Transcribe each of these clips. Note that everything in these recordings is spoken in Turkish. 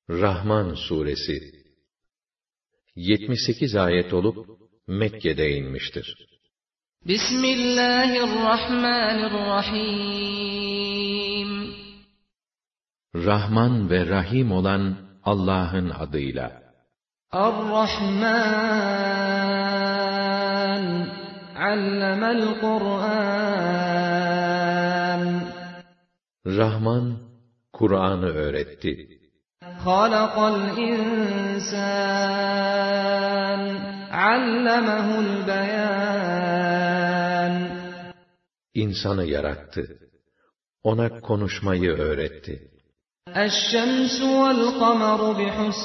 Rahman suresi 78 ayet olup Mekke'de inmiştir. Bismillahirrahmanirrahim. Rahman ve Rahim olan Allah'ın adıyla. Ar-Rahman, allemel Kur'an. Rahman, Kur'an'ı öğretti. Halakal insan, allemehul beyan. İnsanı yarattı. Ona konuşmayı öğretti. Eş-şemsu vel-kameru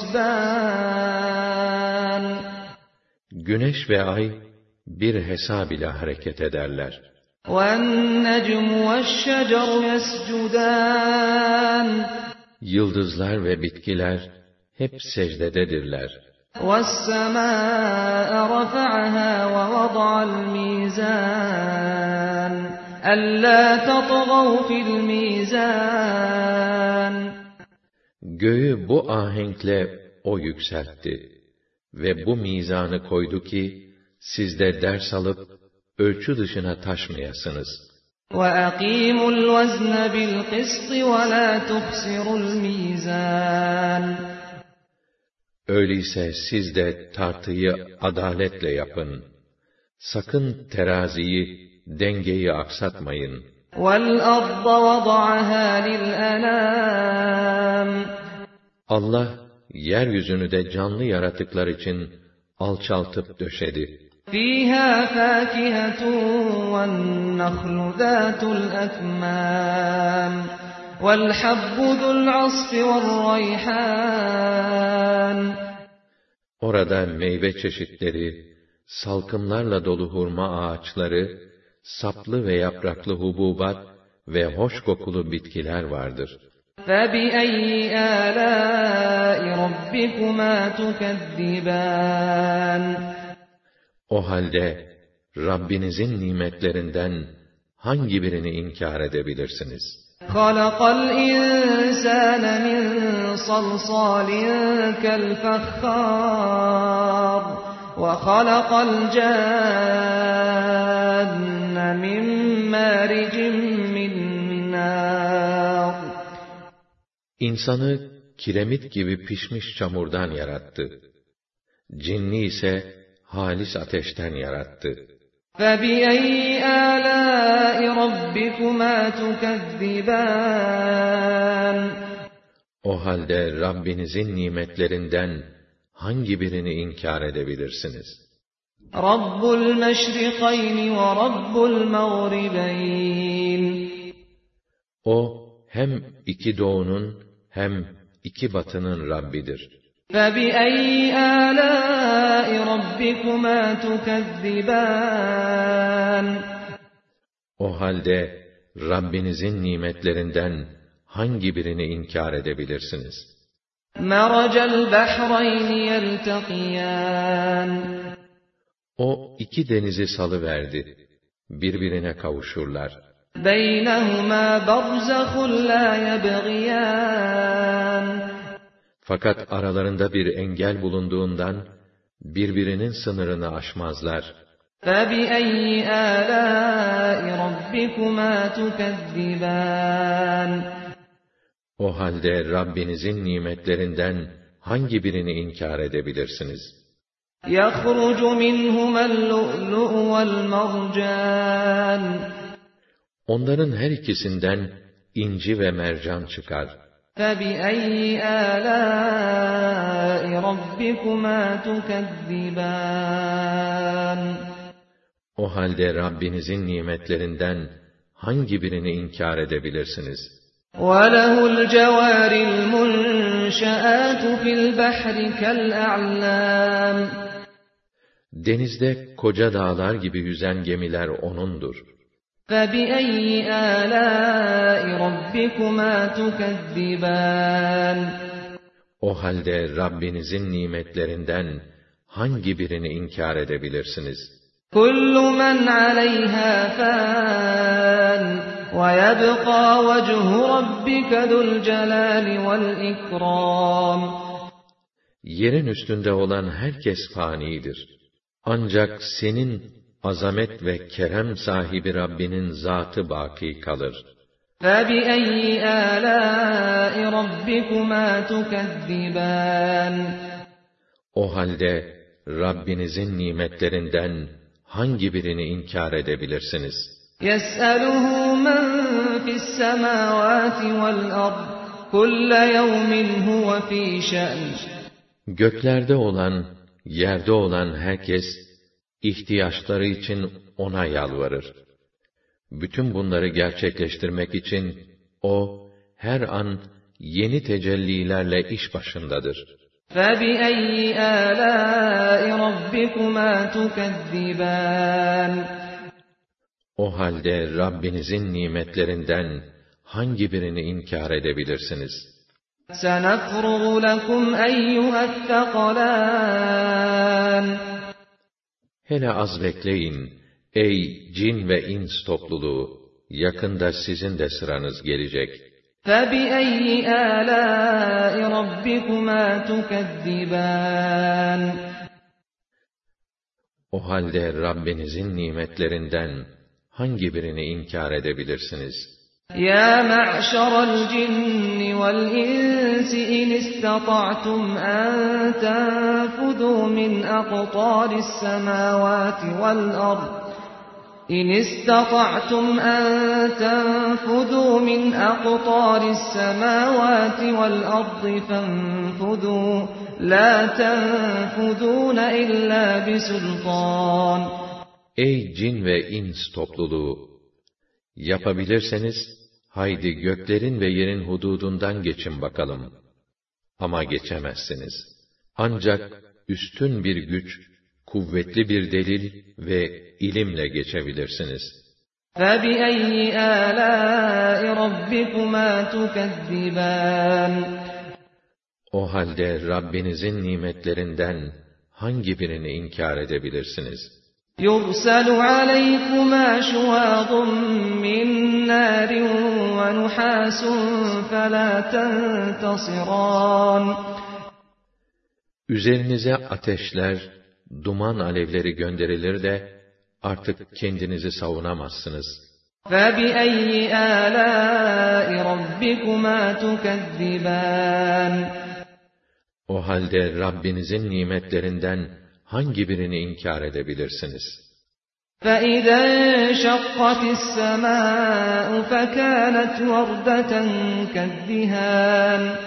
bihusban. Güneş ve ay bir hesab ile hareket ederler. وَالنَّجْمُ وَالشَّجَرُ يَسْجُدَانِ. Yıldızlar ve bitkiler hep secdededirler. وَالسَّمَاءَ رَفَعَهَا وَوَضَعَ الْمِيزَانَ أَلَّا تَطْغَوْا فِي الْمِيزَانِ. Göğü bu ahenkle o yükseltti ve bu mizanı koydu ki siz de ders alıp ölçü dışına taşmayasınız. وَأَقِيمُوا الْوَزْنَ بِالْقِسْطِ وَلَا تُخْسِرُوا الْمِيزَانَ. Öyleyse siz de tartıyı adaletle yapın. Sakın teraziyi, dengeyi aksatmayın. وَالْأَرْضَ وَضَعَهَا لِلْأَنَامِ. Allah, yeryüzünü de canlı yaratıklar için alçaltıp döşedi. فِيهَا فَاكِهَةٌ وَالنَّخْلُ ذَاتُ الْأَكْمَامِ وَالْحَبُّ ذُو الْعَصْفِ وَالرَّيْحَانِ. Orada meyve çeşitleri, salkımlarla dolu hurma ağaçları, saplı ve yapraklı hububat ve hoş kokulu bitkiler vardır. فَبِأَيِّ آلَاءِ رَبِّكُمَا تُكَذِّبَانِ. O halde Rabbinizin nimetlerinden hangi birini inkar edebilirsiniz? خَلَقَ الْإِنسَانَ مِنْ صَلْصَالٍ كَالْفَخَّارِ وَخَلَقَ الْجَانَّ مِنْ مَارِجٍ مِنْ نَارٍ. İnsanı kiremit gibi pişmiş çamurdan yarattı. Cinni ise halis ateşten yarattı. فَبِأَيِّ آلَاءِ رَبِّكُمَا تُكَذِّبَانِ. O halde Rabbinizin nimetlerinden hangi birini inkar edebilirsiniz? رَبُّ الْمَشْرِقَيْنِ وَرَبُّ الْمَغْرِبَيْنِ. O hem iki doğunun hem iki batının Rabbidir. فَبِأَيِّ آلَاءِ رَبِّكُمَا تُكَذِّبَانِ. O halde Rabbinizin nimetlerinden hangi birini inkar edebilirsiniz? مَرَجَ الْبَحْرَيْنِ يَلْتَقِيَانِ. O iki denizi salıverdi, birbirine kavuşurlar. بَيْنَهُمَا بَرْزَخٌ لَا يَبْغِيَانِ. Fakat aralarında bir engel bulunduğundan birbirinin sınırını aşmazlar. فَبِأَيِّ آلَاءِ رَبِّكُمَا تُكَذِّبَانِ. O halde Rabbinizin nimetlerinden hangi birini inkar edebilirsiniz? يَخْرُجُ مِنْهُمَا اللُّؤْلُؤُ وَالْمَرْجَانُ. Onların her ikisinden inci ve mercan çıkar. فَبِأَيِّ آلَاءِ رَبِّكُمَا تُكَذِّبَانِ. O halde Rabbinizin nimetlerinden hangi birini inkar edebilirsiniz? وَلَهُ الْجَوَارِ الْمُنْشَآتُ فِي الْبَحْرِ كَالْأَعْلَامِ. Denizde koca dağlar gibi yüzen gemiler O'nundur. فَبِأَيِّ آلَاءِ رَبِّكُمَا تُكَذِّبَانِ. O halde Rabbinizin nimetlerinden hangi birini inkar edebilirsiniz? كُلُّ مَنْ عَلَيْهَا فَانٍ وَيَبْقَى وَجْهُ رَبِّكَ ذُو الْجَلَالِ وَالْإِكْرَامِ. Yerin üstünde olan herkes fanidir. Ancak senin azamet ve kerem sahibi Rabbinin zatı baki kalır. فَبِأَيِّ آلَاءِ رَبِّكُمَا تُكَذِّبَانِ. O halde Rabbinizin nimetlerinden hangi birini inkar edebilirsiniz? يَسْأَلُهُ مَنْ فِي السَّمَاوَاتِ وَالْأَرْضِ كُلَّ يَوْمٍ هُوَ فِي شَأْنٍ. Göklerde olan, yerde olan herkes, ihtiyaçları için ona yalvarır. Bütün bunları gerçekleştirmek için, o, her an yeni tecellilerle iş başındadır. فَبِأَيِّ آلَاءِ رَبِّكُمَا تُكَذِّبَانِ. O halde Rabbinizin nimetlerinden hangi birini inkar edebilirsiniz? سَنَفْرُغُ لَكُمْ أَيُّهَا الثَّقَلَانِ. Hele az bekleyin, ey cin ve ins topluluğu, yakında sizin de sıranız gelecek. فَبِأَيِّ آلَاءِ رَبِّكُمَا تُكَذِّبَانِ. O halde Rabbinizin nimetlerinden hangi birini inkar edebilirsiniz? يَا مَعْشَرَ الْجِنِّ وَالْإِنسِ إِنِ اسْتَطَعْتُمْ أَن تَنفُذُوا مِنْ أَقْطَارِ السَّمَاوَاتِ وَالْأَرْضِ إِنِ اسْتَطَعْتُمْ أَن تَنفُذُوا مِنْ أَقْطَارِ السَّمَاوَاتِ وَالْأَرْضِ فَانفُذُوا لَا تَنفُذُونَ إِلَّا بِسُلْطَانٍ. Ey cin ve ins topluluğu! Yapabilirseniz, haydi göklerin ve yerin hududundan geçin bakalım. Ama geçemezsiniz. Ancak üstün bir güç, kuvvetli bir delil ve ilimle geçebilirsiniz. فَبِأَيِّ آلَاءِ رَبِّكُمَا تُكَذِّبَانِ. O halde Rabbinizin nimetlerinden hangi birini inkar edebilirsiniz? يُرْسَلُ عَلَيْكُمَا شُوَاظٌ مِّن نَّارٍ وَنُحَاسٌ فَلَا تَنتَصِرَانِ. Üzerinize ateşler, duman alevleri gönderilir de artık kendinizi savunamazsınız. فَبِأَيِّ آلَاءِ رَبِّكُمَا تُكَذِّبَانِ. O halde Rabbinizin nimetlerinden hangi birini inkar edebilirsiniz? فَإِذَا انشَقَّتِ السَّمَاءُ فَكَانَتْ وَرْدَةً كَالدِّهَانِ.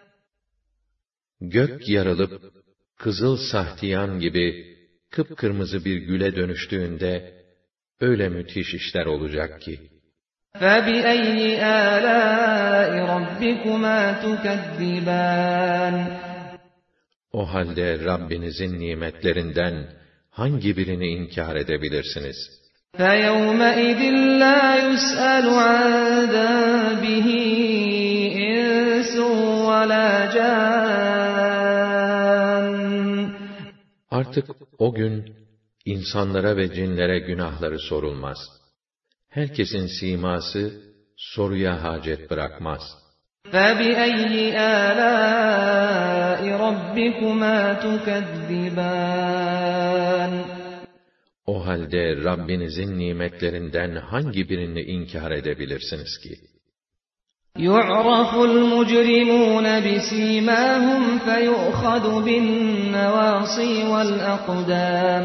Gök yarılıp, kızıl sahtiyan gibi kıpkırmızı bir güle dönüştüğünde, öyle müthiş işler olacak ki. فَبِأَيِّ آلَاءِ رَبِّكُمَا تُكَذِّبَانِ. O halde Rabbinizin nimetlerinden hangi birini inkar edebilirsiniz? فَيَوْمَئِذٍ لَا يُسْأَلُ عَنْ ذَنبِهِ إِنسٌ وَلَا جَانٌّ. Artık o gün insanlara ve cinlere günahları sorulmaz. Herkesin siması soruya hacet bırakmaz. فَبِأَيِّ آلَاءِ رَبِّكُمَا تُكَذِّبَانِ. O halde Rabbinizin nimetlerinden hangi birini inkar edebilirsiniz ki? يُعْرَفُ الْمُجْرِمُونَ بِسِيمَاهُمْ فَيُؤْخَذُ بِالنَّوَاصِي وَالْأَقْدَامِ.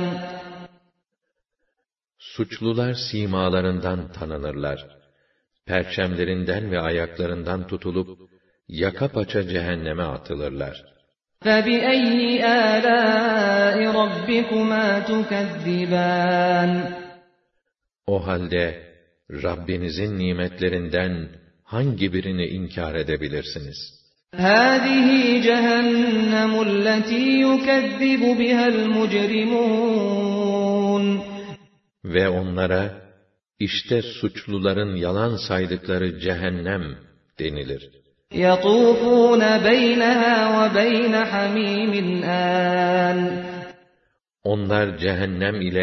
Suçlular simalarından tanınırlar. Perçemlerinden ve ayaklarından tutulup, yaka paça cehenneme atılırlar. فَبِأَيِّ آلَاءِ رَبِّكُمَا تُكَذِّبَانِ. O halde, Rabbinizin nimetlerinden hangi birini inkar edebilirsiniz? هَذِهِ جَهَنَّمُ الَّتِي يُكَذِّبُ بِهَا الْمُجْرِمُونَ. Ve onlara, İşte suçluların yalan saydıkları cehennem denilir. يَطُوفُونَ بَيْنَهَا وَبَيْنَ حَمِيمٍ آنٍ. Onlar cehennem ile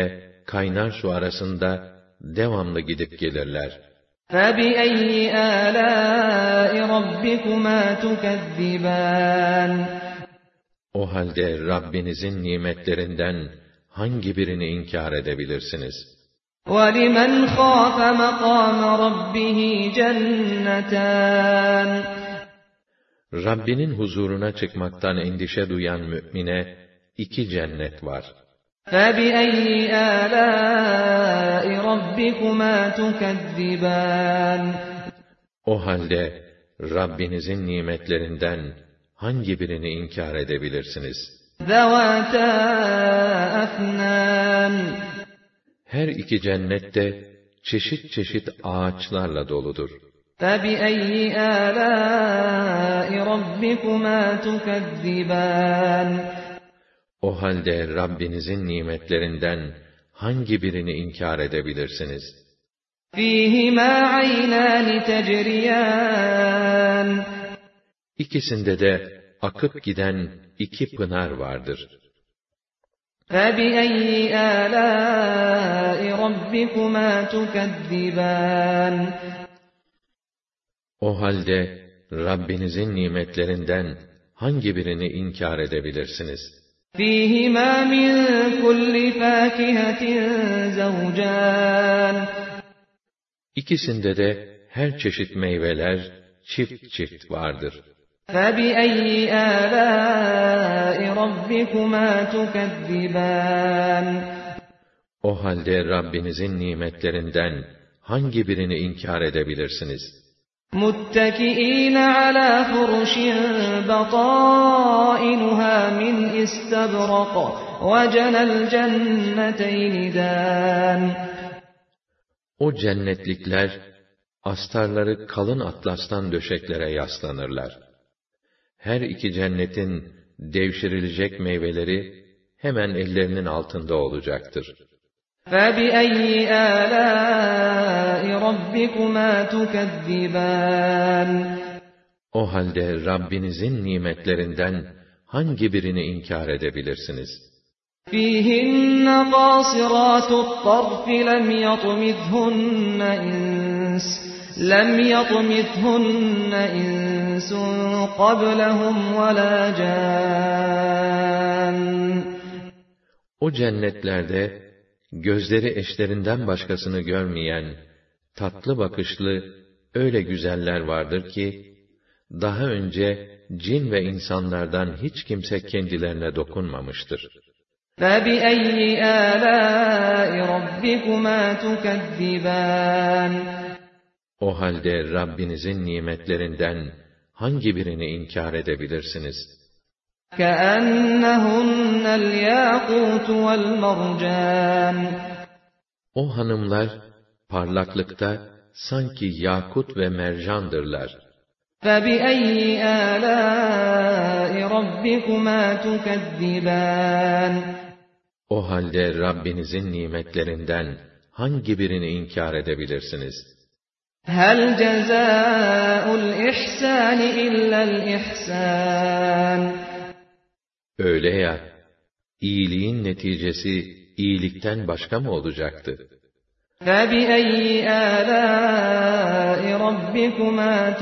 kaynar su arasında devamlı gidip gelirler. فَبِأَيِّ آلَاءِ رَبِّكُمَا تُكَذِّبَانِ O halde Rabbinizin nimetlerinden hangi birini inkar edebilirsiniz? وَلِمَنْ خَافَ مَقَامَ رَبِّهِ جَنَّتَانِ Rabbinin huzuruna çıkmaktan endişe duyan mümine 2 cennet var. فَبِأَيِّ آلَاءِ رَبِّكُمَا تُكَذِّبَانِ O halde Rabbinizin nimetlerinden hangi birini inkar edebilirsiniz? ذَوَاتَا أَفْنَانٍ Her 2 cennet de çeşit çeşit ağaçlarla doludur. فَبِأَيِّ آلَاءِ رَبِّكُمَا تُكَذِّبَانِ O halde Rabbinizin nimetlerinden hangi birini inkar edebilirsiniz? فِيهِمَا عَيْنَانِ تَجْرِيَانِ İkisinde de akıp giden 2 pınar vardır. فَبِأَيِّ آلَاءِ رَبِّكُمَا تُكَذِّبَانِ O halde Rabbinizin nimetlerinden hangi birini inkar edebilirsiniz? فِيهِمَا مِنْ كُلِّ فَاكِهَةٍ زَوْجَانِ İkisinde de her çeşit meyveler çift çift vardır. فَبِأَيِّ آلَاءِ رَبِّكُمَا تُكَذِّبَانِ O halde Rabbinizin nimetlerinden hangi birini inkar edebilirsiniz? مُتَّكِئِينَ عَلَى فُرُشٍ بَطَائِنُهَا مِنْ إِسْتَبْرَقٍ وَجَنَى الْجَنَّتَيْنِ دَانٍ O cennetlikler, astarları kalın atlastan döşeklere yaslanırlar. Her 2 cennetin devşirilecek meyveleri hemen ellerinin altında olacaktır. فَبِأَيِّ آلَاءِ رَبِّكُمَا تُكَذِّبَانِ O halde Rabbinizin nimetlerinden hangi birini inkar edebilirsiniz? فِيهِنَّ قَاصِرَاتُ الطَّرْفِ لَمْ يَطْمِثْهُنَّ إِنسٌ قَبْلَهُمْ وَلَا جَانٌّ O cennetlerde gözleri eşlerinden başkasını görmeyen, tatlı bakışlı öyle güzeller vardır ki, daha önce cin ve insanlardan hiç kimse kendilerine dokunmamıştır. فَبِأَيِّ آلَاءِ رَبِّكُمَا تُكَذِّبَانِ O halde Rabbinizin nimetlerinden hangi birini inkar edebilirsiniz? كَأَنَّهُنَّ الْيَاقُوتُ وَالْمَرْجَانُ O hanımlar parlaklıkta sanki yakut ve mercandırlar. فَبِأَيِّ آلَاءِ رَبِّكُمَا تُكَذِّبَانِ O halde Rabbinizin nimetlerinden hangi birini inkar edebilirsiniz? هَلْ جَزَاءُ الْإِحْسَانِ إِلَّا الْإِحْسَانُ Öyle ya, iyiliğin neticesi iyilikten başka mı olacaktı? فَبِأَيِّ آلَاءِ رَبِّكُمَا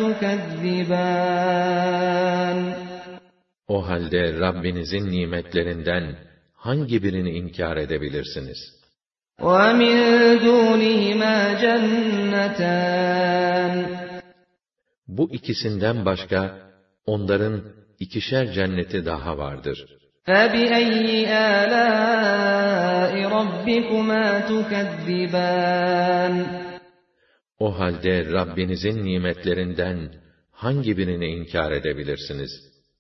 تُكَذِّبَانِ O halde Rabbinizin nimetlerinden hangi birini inkar edebilirsiniz? وَمِنْ دُونِهِمَا جَنَّتَانِ Bu ikisinden başka onların 2'şer cenneti daha vardır. فَبِأَيِّ آلَاءِ رَبِّكُمَا تُكَذِّبَانِ O halde Rabbinizin nimetlerinden hangi birini inkar edebilirsiniz?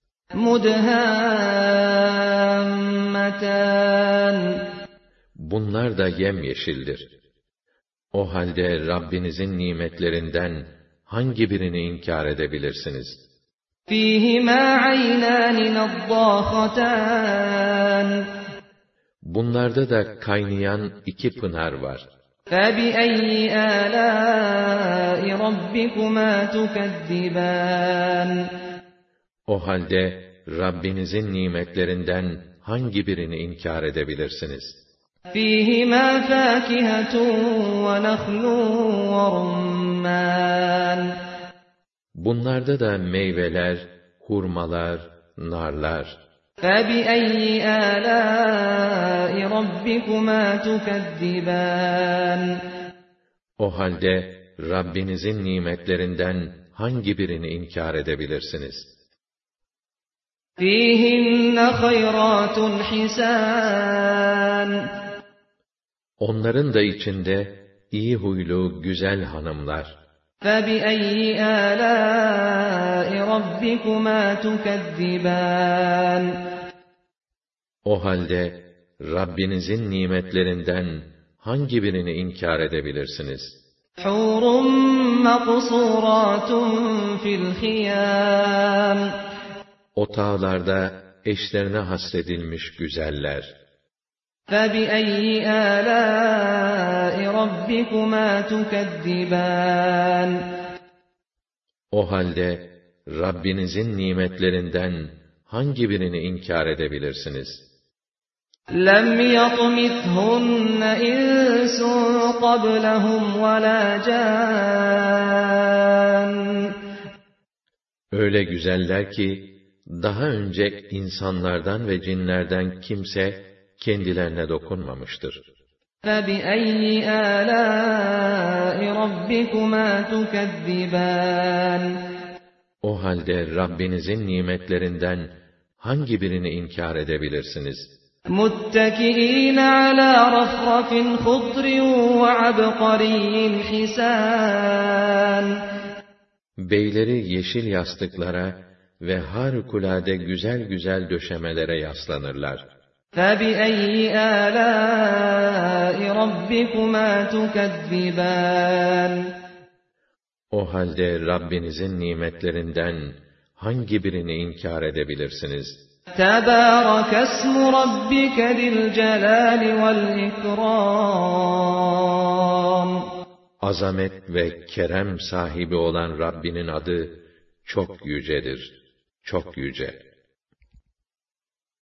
مُدْهَامَّتَانِ Bunlar da yemyeşildir. O halde Rabbinizin nimetlerinden hangi birini inkar edebilirsiniz? فِيهِمَا عَيْنَانِ نَضَّاخَتَانِ Bunlarda da kaynayan 2 pınar var. فَبِأَيِّ آلَاءِ رَبِّكُمَا تُكَذِّبَانِ O halde Rabbinizin nimetlerinden hangi birini inkar edebilirsiniz? فِيهِمَا فَاكِهَةٌ وَنَخْلٌ وَرُمَّانٌ Bunlarda da meyveler, hurmalar, narlar. فَبِأَيِّ آلَاءِ رَبِّكُمَا تُكَذِّبَانِ O halde Rabbinizin nimetlerinden hangi birini inkar edebilirsiniz? فِيهِنَّ خَيْرَاتٌ حِسَانٌ Onların da içinde iyi huylu, güzel hanımlar. فَبِأَيِّ آلَاءِ رَبِّكُمَا تُكَذِّبَانِ O halde Rabbinizin nimetlerinden hangi birini inkar edebilirsiniz? حُورٌ مَّقْصُورَاتٌ فِي الْخِيَامِ Otağlarda eşlerine hasredilmiş güzeller. فَبِأَيِّ آلَاءِ رَبِّكُمَا تُكَذِّبَانِ O halde Rabbinizin nimetlerinden hangi birini inkar edebilirsiniz? لَمْ يَطْمِثْهُنَّ إِنسٌ قَبْلَهُمْ وَلَا جَانٌّ Öyle güzeller ki, daha önce insanlardan ve cinlerden kimse kendilerine dokunmamıştır. فَبِأَيِّ آلَاءِ رَبِّكُمَا تُكَذِّبَانِ O halde Rabbinizin nimetlerinden hangi birini inkar edebilirsiniz? مُتَّكِئِينَ عَلَى رَفْرَفٍ خُضْرٍ وَعَبْقَرِيٍّ حِسَانٍ Beyleri yeşil yastıklara ve harikulade güzel güzel döşemelere yaslanırlar. فَبِأَيِّ آلَاءِ رَبِّكُمَا تُكَذِّبَانِ O halde Rabbinizin nimetlerinden hangi birini inkar edebilirsiniz? تَبَارَكَ اسْمُ رَبِّكَ ذِي الْجَلَالِ وَالْإِكْرَامِ Azamet ve kerem sahibi olan Rabbinin adı çok yücedir, çok yüce.